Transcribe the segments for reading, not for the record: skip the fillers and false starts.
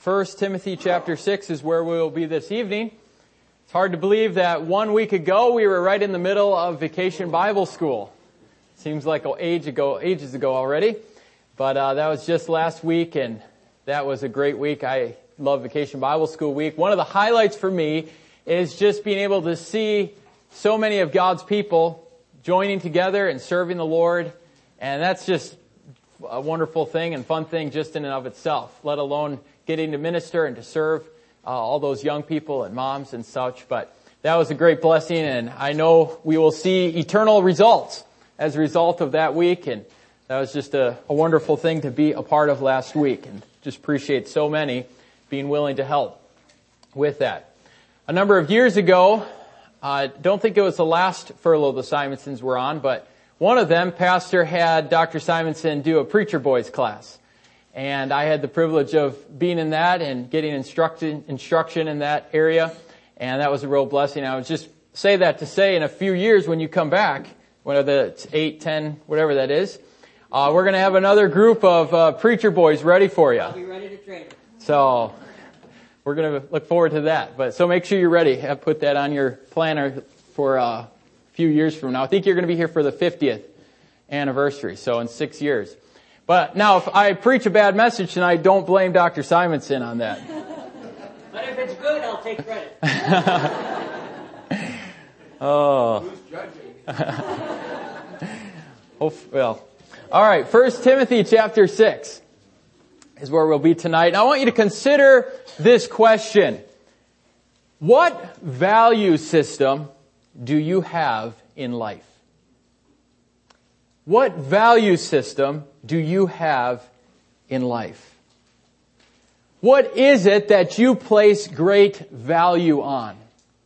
1 Timothy chapter 6 is where we will be this evening. It's hard to believe that 1 week ago we were right in the middle of Vacation Bible School. Seems like ages ago already. But that was just last week, and that was a great week. I love Vacation Bible School week. One of the highlights for me is just being able to see so many of God's people joining together and serving the Lord. And that's just a wonderful thing and fun thing just in and of itself, let alone getting to minister and to serve all those young people and moms and such. But that was a great blessing, and I know we will see eternal results as a result of that week. And that was just a wonderful thing to be a part of last week, and just appreciate so many being willing to help with that. A number of years ago, I don't think it was the last furlough the Simonsons were on, but one of them, Pastor, had Dr. Simonson do a Preacher Boys class. And I had the privilege of being in that and getting instruction in that area. And that was a real blessing. I would just say that to say in a few years when you come back, whether it's 8, 10, whatever that is, we're going to have another group of Preacher Boys ready for you. I'll be ready to train. So we're going to look forward to that. But so make sure you're ready. Put that on your planner for a few years from now. I think you're going to be here for the 50th anniversary, so in 6 years. But now, if I preach a bad message tonight, don't blame Dr. Simonson on that. But if it's good, I'll take credit. Oh. Who's judging? Oh, well. All right, 1 Timothy chapter 6 is where we'll be tonight. And I want you to consider this question. What value system do you have in life? What value system do you have in life? What is it that you place great value on?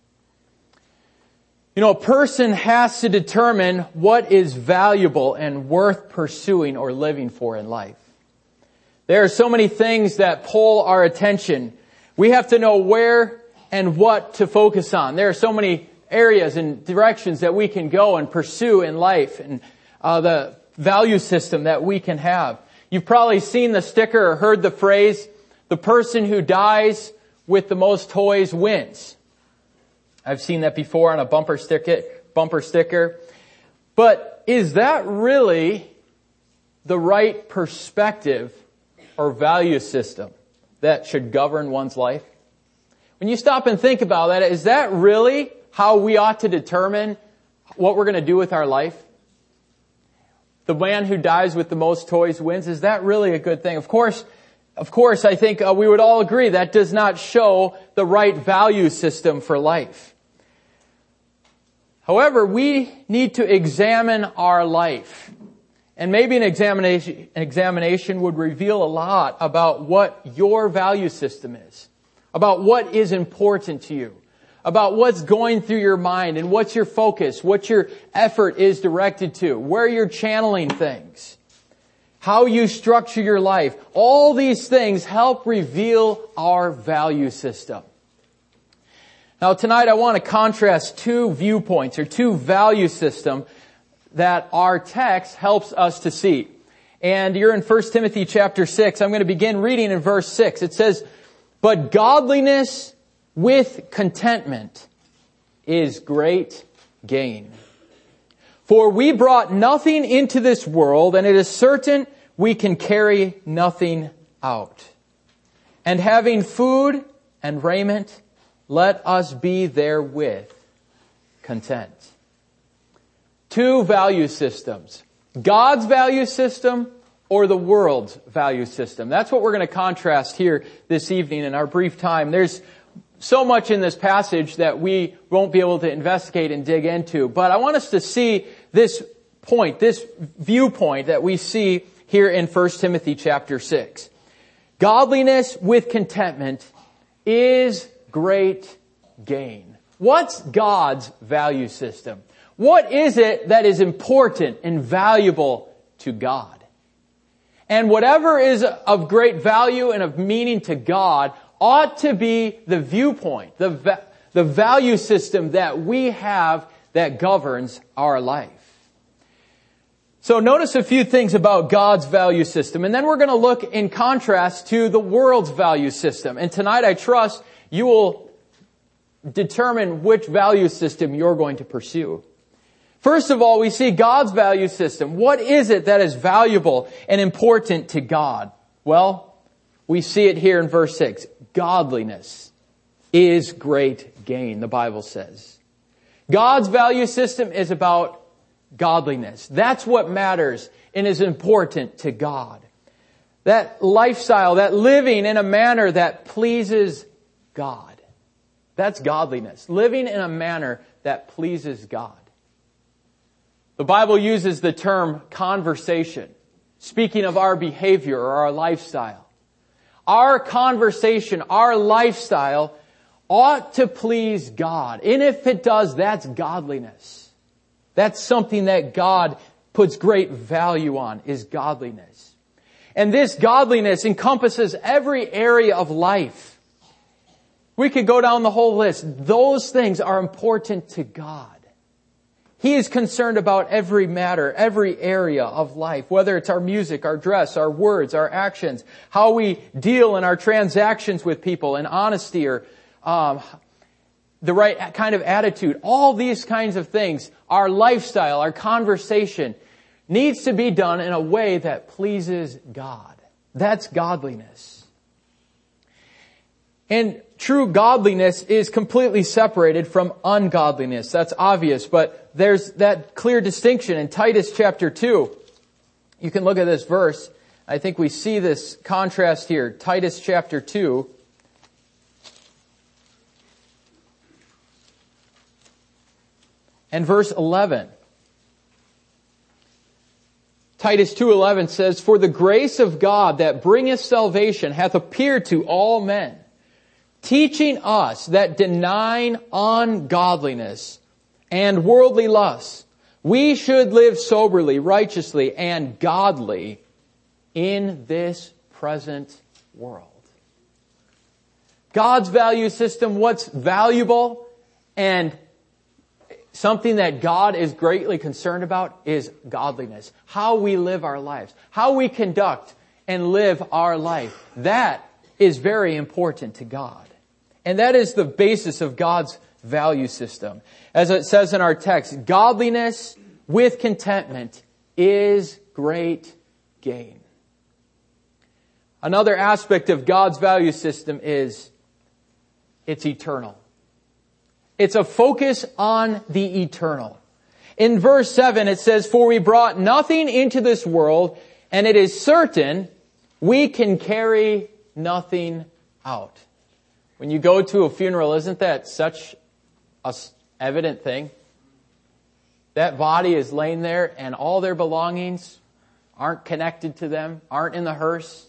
You know, a person has to determine what is valuable and worth pursuing or living for in life. There are so many things that pull our attention. We have to know where and what to focus on. There are so many areas and directions that we can go and pursue in life, and the value system that we can have. You've probably seen the sticker or heard the phrase, the person who dies with the most toys wins. I've seen that before on a bumper sticker. But is that really the right perspective or value system that should govern one's life? When you stop and think about that, is that really how we ought to determine what we're going to do with our life? The man who dies with the most toys wins. Is that really a good thing? Of course, I think we would all agree that does not show the right value system for life. However, we need to examine our life. And maybe an examination would reveal a lot about what your value system is, about what is important to you, about what's going through your mind and what's your focus, what your effort is directed to, where you're channeling things, how you structure your life. All these things help reveal our value system. Now tonight I want to contrast two viewpoints or two value systems that our text helps us to see. And you're in 1 Timothy chapter 6. I'm going to begin reading in verse 6. It says, "But godliness with contentment is great gain. For we brought nothing into this world, and it is certain we can carry nothing out. And having food and raiment, let us be therewith content." Two value systems. God's value system or the world's value system. That's what we're going to contrast here this evening in our brief time. There's so much in this passage that we won't be able to investigate and dig into. But I want us to see this point, this viewpoint that we see here in 1 Timothy chapter 6. Godliness with contentment is great gain. What's God's value system? What is it that is important and valuable to God? And whatever is of great value and of meaning to God ought to be the viewpoint, the value system that we have that governs our life. So notice a few things about God's value system, and then we're going to look in contrast to the world's value system. And tonight I trust you will determine which value system you're going to pursue. First of all, we see God's value system. What is it that is valuable and important to God? Well, we see it here in verse 6. Godliness is great gain, the Bible says. God's value system is about godliness. That's what matters and is important to God. That lifestyle, that living in a manner that pleases God. That's godliness. Living in a manner that pleases God. The Bible uses the term conversation, speaking of our behavior or our lifestyle. Our conversation, our lifestyle ought to please God. And if it does, that's godliness. That's something that God puts great value on, is godliness. And this godliness encompasses every area of life. We could go down the whole list. Those things are important to God. He is concerned about every matter, every area of life, whether it's our music, our dress, our words, our actions, how we deal in our transactions with people, and honesty or the right kind of attitude. All these kinds of things, our lifestyle, our conversation, needs to be done in a way that pleases God. That's godliness. And true godliness is completely separated from ungodliness. That's obvious, but there's that clear distinction in Titus chapter 2. You can look at this verse. I think we see this contrast here. Titus chapter 2. And verse 11. Titus 2:11 says, "For the grace of God that bringeth salvation hath appeared to all men, teaching us that denying ungodliness and worldly lusts, we should live soberly, righteously, and godly in this present world." God's value system, what's valuable and something that God is greatly concerned about is godliness. How we live our lives. How we conduct and live our life. That is very important to God. And that is the basis of God's value system. As it says in our text, godliness with contentment is great gain. Another aspect of God's value system is it's eternal. It's a focus on the eternal. In verse 7 it says, "For we brought nothing into this world, and it is certain we can carry nothing out." When you go to a funeral, isn't that such an evident thing? That body is laying there and all their belongings aren't connected to them, aren't in the hearse.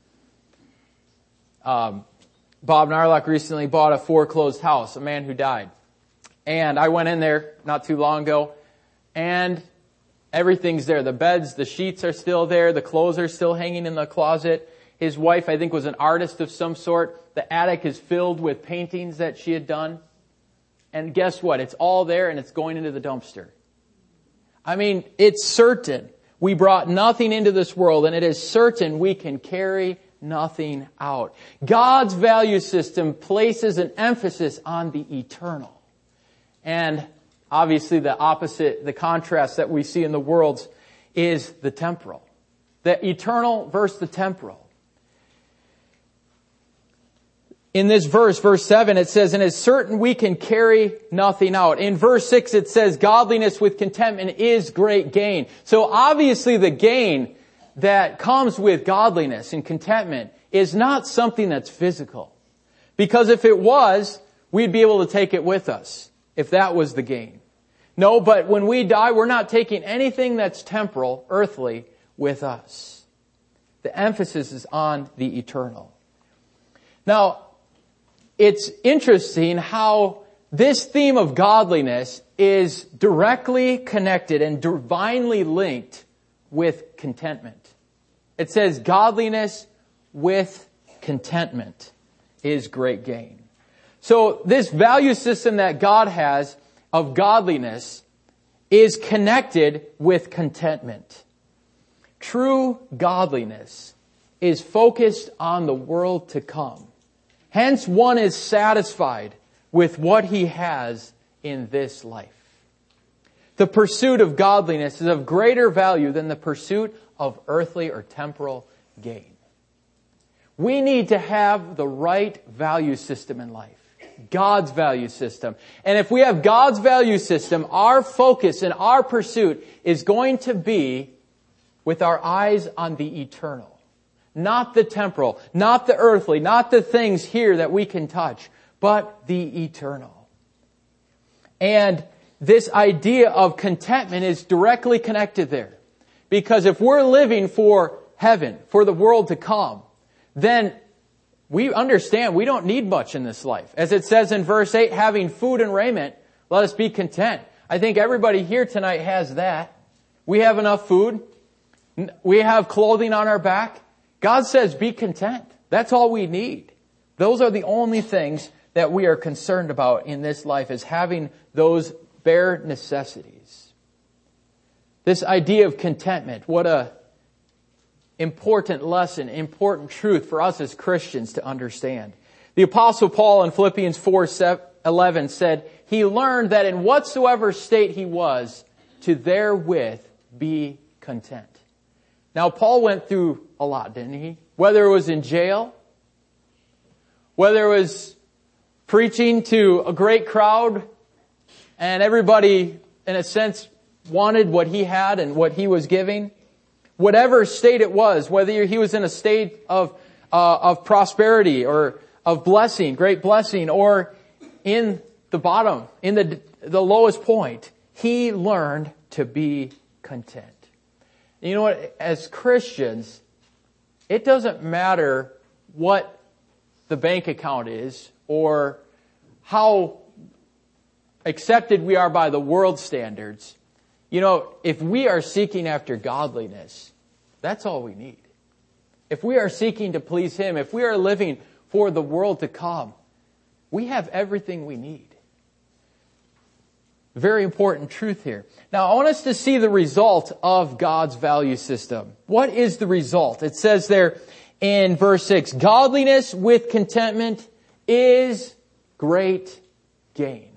Bob Narlock recently bought a foreclosed house, a man who died. And I went in there not too long ago, and everything's there. The beds, the sheets are still there. The clothes are still hanging in the closet. His wife, I think, was an artist of some sort. The attic is filled with paintings that she had done. And guess what? It's all there, and it's going into the dumpster. I mean, it's certain. We brought nothing into this world, and it is certain we can carry nothing out. God's value system places an emphasis on the eternal. And obviously the opposite, the contrast that we see in the world is the temporal. The eternal versus the temporal. In this verse, verse 7, it says, "And it's certain we can carry nothing out." In verse 6, it says, "Godliness with contentment is great gain." So obviously the gain that comes with godliness and contentment is not something that's physical. Because if it was, we'd be able to take it with us, if that was the gain. No, but when we die, we're not taking anything that's temporal, earthly, with us. The emphasis is on the eternal. Now, it's interesting how this theme of godliness is directly connected and divinely linked with contentment. It says godliness with contentment is great gain. So this value system that God has of godliness is connected with contentment. true godliness is focused on the world to come. Hence, one is satisfied with what he has in this life. The pursuit of godliness is of greater value than the pursuit of earthly or temporal gain. We need to have the right value system in life. God's value system. And if we have God's value system, our focus and our pursuit is going to be with our eyes on the eternal. Not the temporal, not the earthly, not the things here that we can touch, but the eternal. And this idea of contentment is directly connected there. Because if we're living for heaven, for the world to come, then we understand we don't need much in this life. As it says in verse 8, having food and raiment, let us be content. I think everybody here tonight has that. We have enough food. We have clothing on our back. God says be content. That's all we need. Those are the only things that we are concerned about in this life, is having those bare necessities. This idea of contentment, what a important lesson, important truth for us as Christians to understand. The Apostle Paul in Philippians 4:11 said, he learned that in whatsoever state he was, to therewith be content. Now, Paul went through a lot, didn't he? Whether it was in jail, whether it was preaching to a great crowd, and everybody, in a sense, wanted what he had and what he was giving. Whatever state it was, whether he was in a state of prosperity or of blessing, great blessing, or in the bottom, in the lowest point, he learned to be content. You know what? As Christians, it doesn't matter what the bank account is or how accepted we are by the world standards. You know, if we are seeking after godliness, that's all we need. If we are seeking to please Him, if we are living for the world to come, we have everything we need. Very important truth here. Now, I want us to see the result of God's value system. What is the result? It says there in verse 6, godliness with contentment is great gain.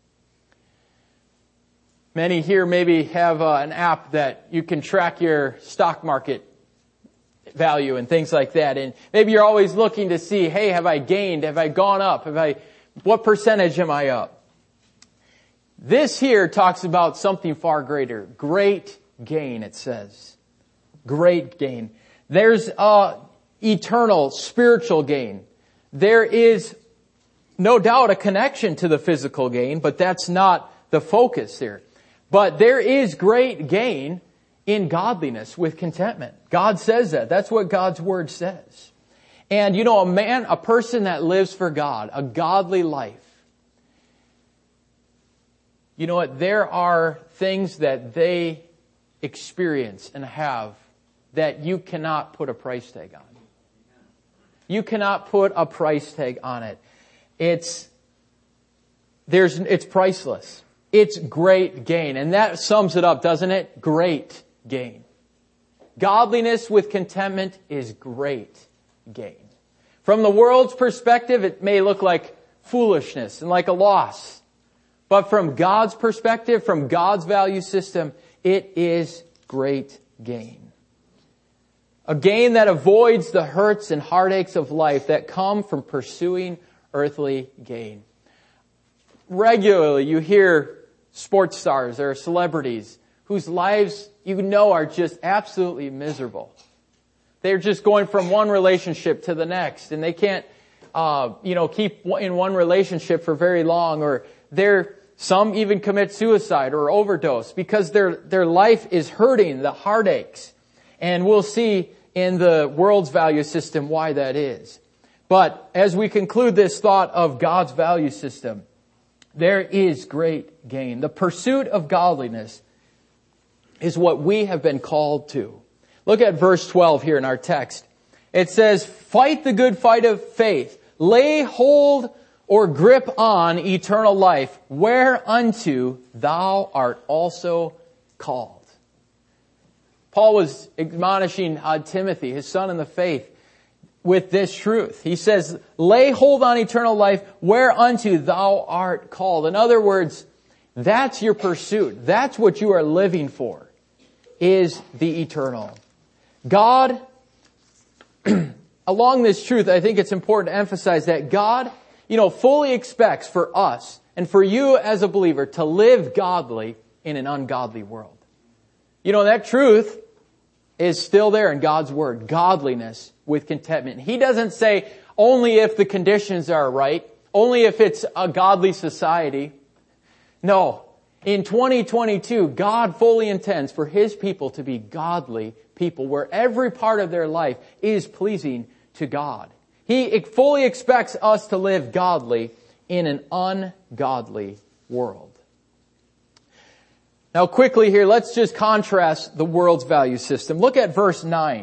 Many here maybe have an app that you can track your stock market value and things like that. And maybe you're always looking to see, hey, have I gained? Have I gone up? What percentage am I up? This here talks about something far greater. Great gain, it says. Great gain. There's eternal, spiritual gain. There is no doubt a connection to the physical gain, but that's not the focus here. But there is great gain in godliness with contentment. God says that. That's what God's Word says. And you know, a person that lives for God, a godly life, you know what? There are things that they experience and have that you cannot put a price tag on. You cannot put a price tag on it. It's priceless. It's great gain. And that sums it up, doesn't it? Great gain. Godliness with contentment is great gain. From the world's perspective, it may look like foolishness and like a loss. But from God's perspective, from God's value system, it is great gain. A gain that avoids the hurts and heartaches of life that come from pursuing earthly gain. Regularly, you hear sports stars or celebrities whose lives you know are just absolutely miserable. They're just going from one relationship to the next, and they can't, keep in one relationship for very long, or some even commit suicide or overdose because their life is hurting, the heartaches. And we'll see in the world's value system why that is. But as we conclude this thought of God's value system, there is great gain. The pursuit of godliness is what we have been called to. Look at verse 12 here in our text. It says, fight the good fight of faith. Lay hold or grip on eternal life, whereunto thou art also called. Paul was admonishing Timothy, his son in the faith, with this truth. He says, lay hold on eternal life whereunto thou art called. In other words, that's your pursuit. That's what you are living for, is the eternal. God, along this truth, I think it's important to emphasize that God, fully expects for us and for you as a believer to live godly in an ungodly world. That truth is still there in God's Word. Godliness with contentment. He doesn't say only if the conditions are right, only if it's a godly society. No. In 2022, God fully intends for His people to be godly people where every part of their life is pleasing to God. He fully expects us to live godly in an ungodly world. Now quickly here, let's just contrast the world's value system. Look at verse 9.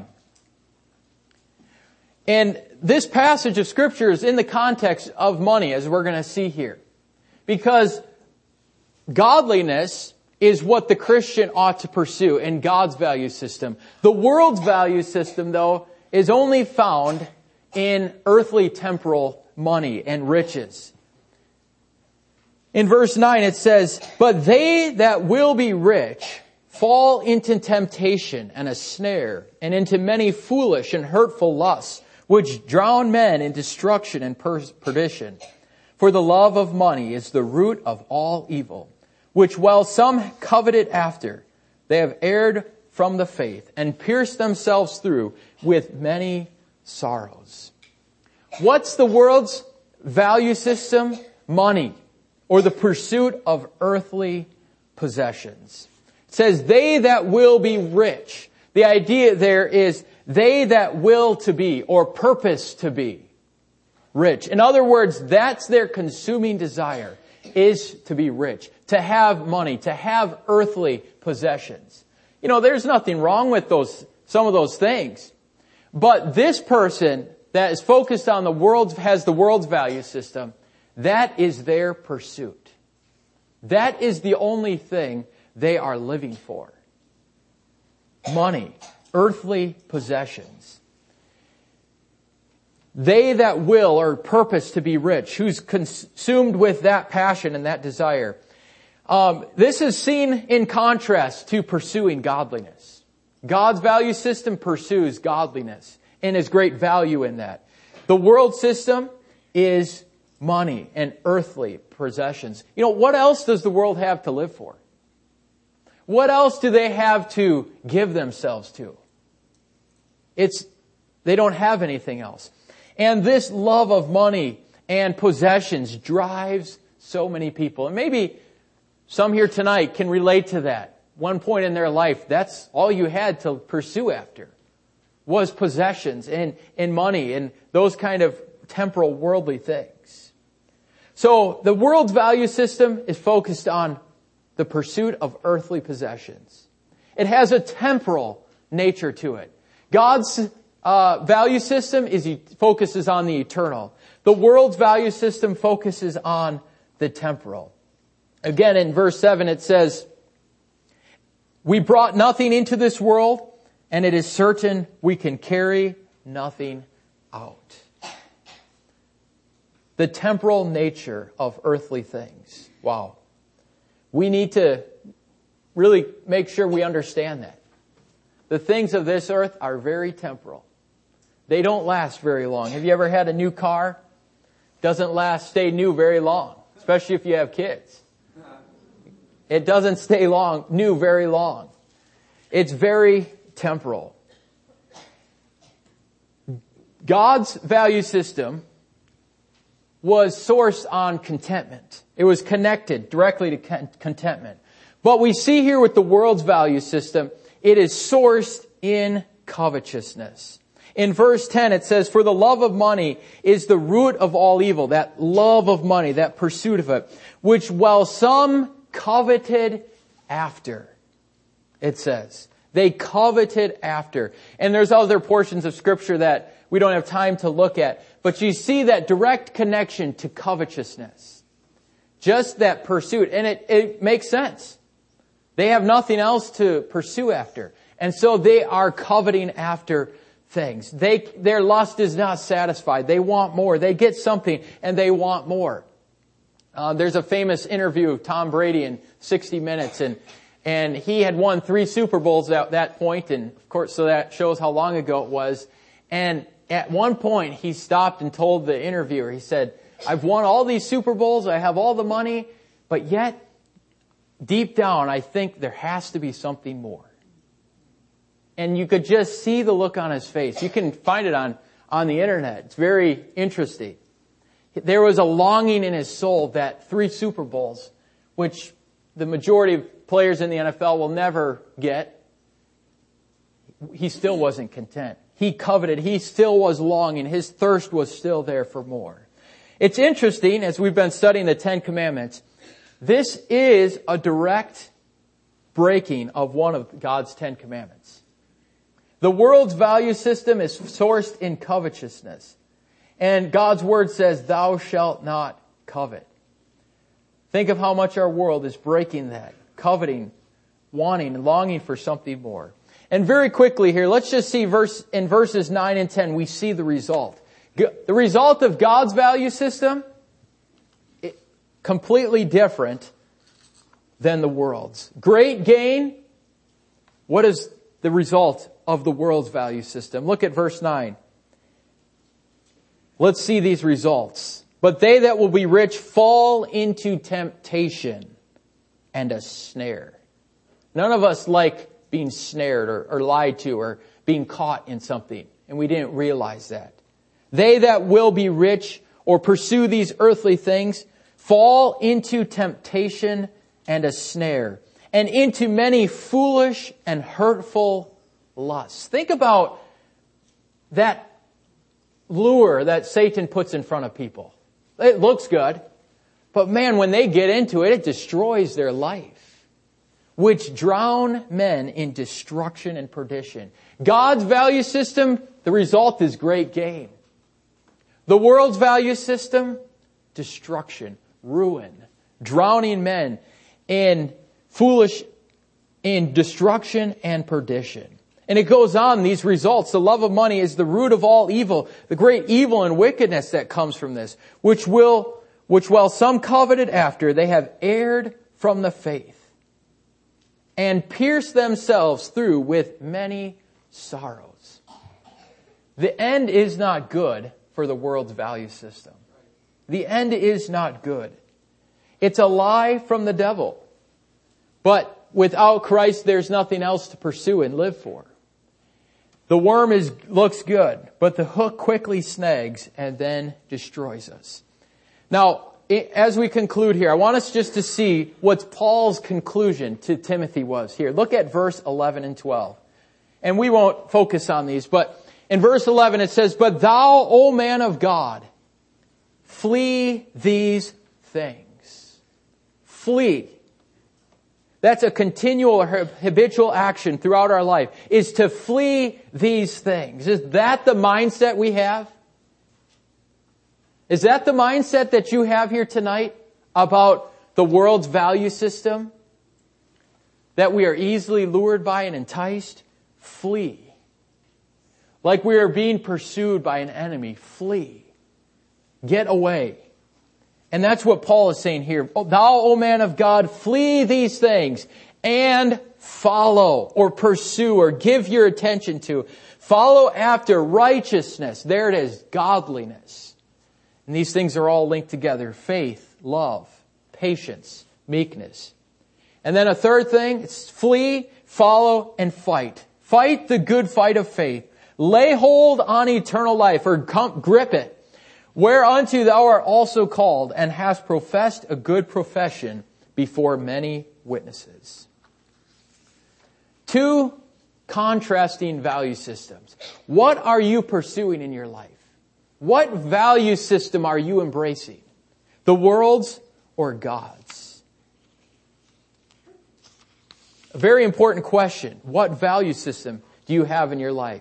And this passage of Scripture is in the context of money, as we're going to see here. Because godliness is what the Christian ought to pursue in God's value system. The world's value system, though, is only found in earthly temporal money and riches. In verse 9 it says, but they that will be rich fall into temptation and a snare, and into many foolish and hurtful lusts, which drown men in destruction and perdition. For the love of money is the root of all evil, which while some coveted after, they have erred from the faith, and pierced themselves through with many sorrows. What's the world's value system? Money, or the pursuit of earthly possessions. It says, they that will be rich. The idea there is they that will to be, or purpose to be, rich. In other words, that's their consuming desire, is to be rich, to have money, to have earthly possessions. There's nothing wrong with some of those things. But this person that is focused on has the world's value system, that is their pursuit. That is the only thing they are living for. Money, earthly possessions. They that will or purpose to be rich, who's consumed with that passion and that desire. This is seen in contrast to pursuing godliness. God's value system pursues godliness and has great value in that. The world system is money and earthly possessions. What else does the world have to live for? What else do they have to give themselves to? They don't have anything else. And this love of money and possessions drives so many people. And maybe some here tonight can relate to that. One point in their life, that's all you had to pursue after, was possessions and money and those kind of temporal worldly things. So the world's value system is focused on the pursuit of earthly possessions. It has a temporal nature to it. God's value system focuses on the eternal. The world's value system focuses on the temporal. Again, in verse 7 it says, we brought nothing into this world, and it is certain we can carry nothing out. The temporal nature of earthly things. Wow. We need to really make sure we understand that. The things of this earth are very temporal. They don't last very long. Have you ever had a new car? Doesn't stay new very long, especially if you have kids. It doesn't stay new very long. It's very temporal. God's value system was sourced on contentment. It was connected directly to contentment. But we see here with the world's value system, it is sourced in covetousness. In verse 10 it says, for the love of money is the root of all evil. That love of money, that pursuit of it, which while some coveted after, it says. They coveted after. And there's other portions of Scripture that we don't have time to look at. But you see that direct connection to covetousness. Just that pursuit. And it makes sense. They have nothing else to pursue after. And so they are coveting after things. Their lust is not satisfied. They want more. They get something and they want more. There's a famous interview of Tom Brady in 60 Minutes, and he had won 3 Super Bowls at that point, and of course, so that shows how long ago it was. And at one point, he stopped and told the interviewer, he said, I've won all these Super Bowls, I have all the money, but yet, deep down, I think there has to be something more. And you could just see the look on his face. You can find it on the internet. It's very interesting. There was a longing in his soul that 3 Super Bowls, which the majority of players in the NFL will never get, he still wasn't content. He coveted. He still was longing. His thirst was still there for more. It's interesting, as we've been studying the 10 Commandments, this is a direct breaking of one of God's 10 Commandments. The world's value system is sourced in covetousness. And God's Word says, thou shalt not covet. Think of how much our world is breaking that. Coveting, wanting, and longing for something more. And very quickly here, let's just see in verses 9 and 10, we see the result. The result of God's value system, completely different than the world's. Great gain. What is the result of the world's value system? Look at verse 9. Let's see these results. But they that will be rich fall into temptation and a snare. None of us like being snared or lied to or being caught in something, and we didn't realize that. They that will be rich or pursue these earthly things fall into temptation and a snare, and into many foolish and hurtful lusts. Think about that lure that Satan puts in front of people. It looks good, but man, when they get into it, it destroys their life, which drown men in destruction and perdition. God's value system, the result is great gain. The world's value system, destruction, ruin, drowning men in destruction and perdition. And it goes on, these results. The love of money is the root of all evil, the great evil and wickedness that comes from this, which while some coveted after, they have erred from the faith and pierced themselves through with many sorrows. The end is not good for the world's value system. The end is not good. It's a lie from the devil. But without Christ, there's nothing else to pursue and live for. The worm looks good, but the hook quickly snags and then destroys us. Now, as we conclude here, I want us just to see what Paul's conclusion to Timothy was here. Look at verse 11 and 12. And we won't focus on these, but in verse 11 it says, But thou, O man of God, flee these things. Flee. That's a continual or habitual action throughout our life, is to flee these things. Is that the mindset we have? Is that the mindset that you have here tonight about the world's value system? That we are easily lured by and enticed? Flee. Like we are being pursued by an enemy, flee. Get away. And that's what Paul is saying here. Thou, O man of God, flee these things and follow or pursue or give your attention to. Follow after righteousness. There it is, godliness. And these things are all linked together. Faith, love, patience, meekness. And then a third thing, it's flee, follow, and fight. Fight the good fight of faith. Lay hold on eternal life, or grip it. Whereunto thou art also called, and hast professed a good profession before many witnesses. 2 contrasting value systems. What are you pursuing in your life? What value system are you embracing? The world's or God's? A very important question. What value system do you have in your life?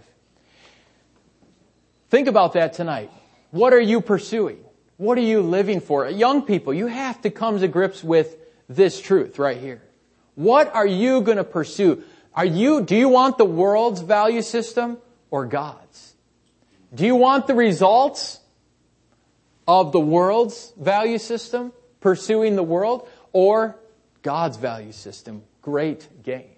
Think about that tonight. What are you pursuing? What are you living for? Young people, you have to come to grips with this truth right here. What are you going to pursue? Do you want the world's value system or God's? Do you want the results of the world's value system, pursuing the world, or God's value system, great gain?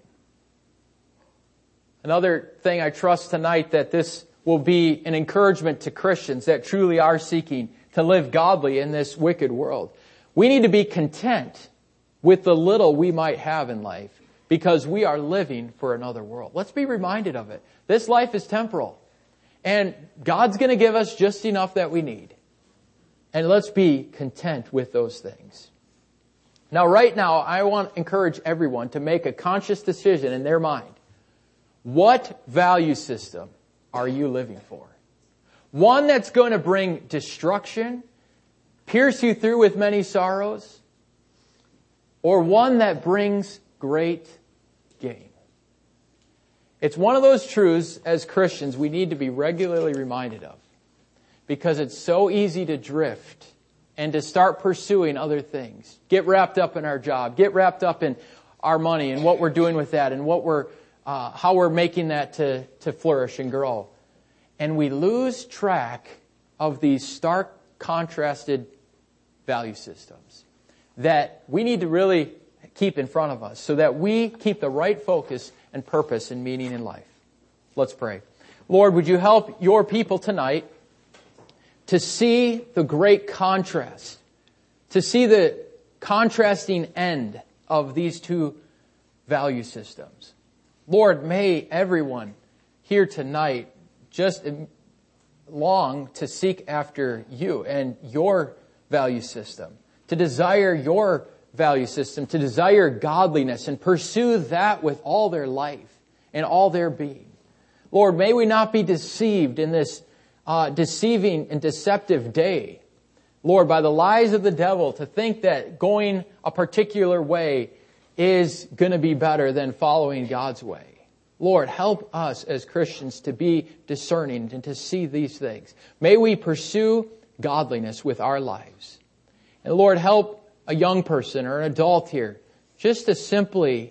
Another thing I trust tonight that this will be an encouragement to Christians that truly are seeking to live godly in this wicked world. We need to be content with the little we might have in life because we are living for another world. Let's be reminded of it. This life is temporal, and God's going to give us just enough that we need. And let's be content with those things. Now, right now, I want to encourage everyone to make a conscious decision in their mind. What value system are you living for? One that's going to bring destruction, pierce you through with many sorrows, or one that brings great gain? It's one of those truths as Christians we need to be regularly reminded of, because it's so easy to drift and to start pursuing other things. Get wrapped up in our job, get wrapped up in our money and what we're doing with that and how we're making that to flourish and grow. And we lose track of these stark, contrasted value systems that we need to really keep in front of us so that we keep the right focus and purpose and meaning in life. Let's pray. Lord, would you help your people tonight to see the great contrast, to see the contrasting end of these two value systems. Lord, may everyone here tonight just long to seek after you and your value system, to desire your value system, to desire godliness and pursue that with all their life and all their being. Lord, may we not be deceived in this deceiving and deceptive day, Lord, by the lies of the devil, to think that going a particular way is going to be better than following God's way. Lord, help us as Christians to be discerning and to see these things. May we pursue godliness with our lives. And Lord, help a young person or an adult here just to simply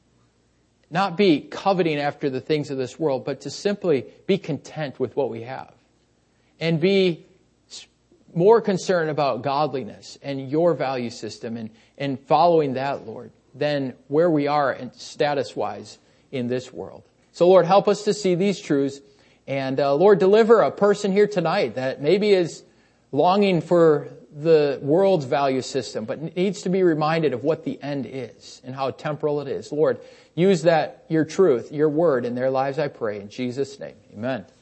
not be coveting after the things of this world, but to simply be content with what we have and be more concerned about godliness and your value system and following that, Lord, than where we are status-wise in this world. So, Lord, help us to see these truths. And, Lord, deliver a person here tonight that maybe is longing for the world's value system, but needs to be reminded of what the end is and how temporal it is. Lord, use that, your truth, your word in their lives, I pray. In Jesus' name, amen.